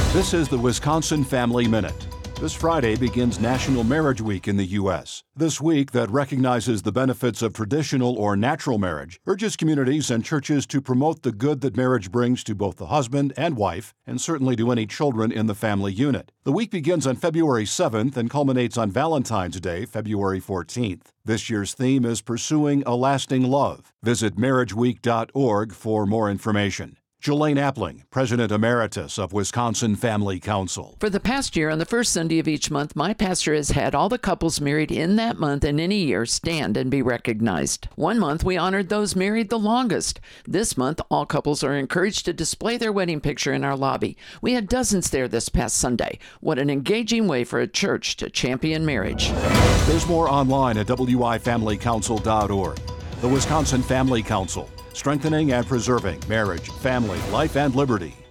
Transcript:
This is the Wisconsin Family Minute. This Friday begins National Marriage Week in the U.S. This week that recognizes the benefits of traditional or natural marriage urges communities and churches to promote the good that marriage brings to both the husband and wife, and certainly to any children in the family unit. The week begins on February 7th and culminates on Valentine's Day, February 14th. This year's theme is Pursuing a Lasting Love. Visit marriageweek.org for more information. Jelaine Appling, President Emeritus of Wisconsin Family Council. For the past year, on the first Sunday of each month, my pastor has had all the couples married in that month and in a year stand and be recognized. One month, we honored those married the longest. This month, all couples are encouraged to display their wedding picture in our lobby. We had dozens there this past Sunday. What an engaging way for a church to champion marriage. There's more online at wifamilycouncil.org. The Wisconsin Family Council, strengthening and preserving marriage, family, life, and liberty.